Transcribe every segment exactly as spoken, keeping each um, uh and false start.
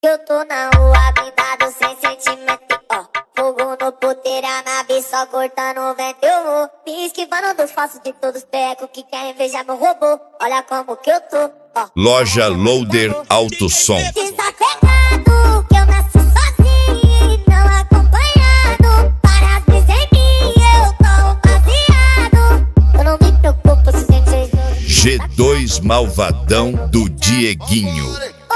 Eu tô na rua, blindado sem sentimento, ó. Fogo no puteiro, a nave só cortando o vento. Eu vou me esquivando dos falsos de todos pecos que querem invejar meu robô. Olha como que eu tô, ó. Loja Loader Alto Som. Desapegado, que eu nasci sozinho e não acompanhado. Várias vezes em mim eu tô baseado. Eu não me preocupo se tem jeito. G dois Malvadão do Dieguinho.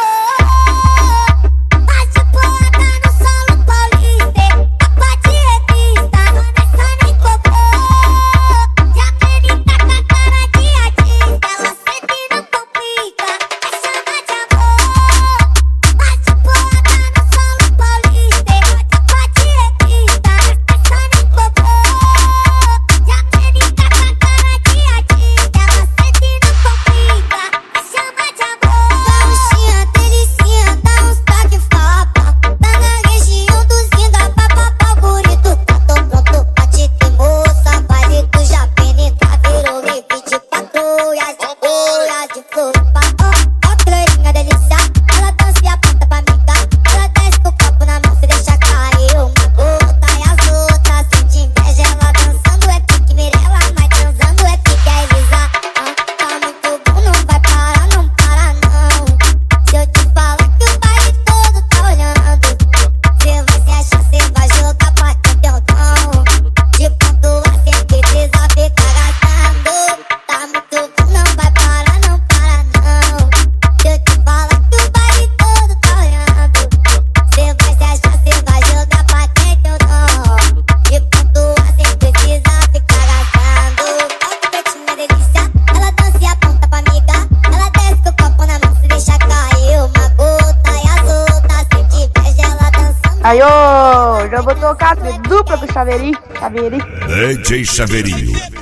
Aí, ô, já vou tocar dupla com o Chaveirinho, Chaveirinho. D J Chaveirinho.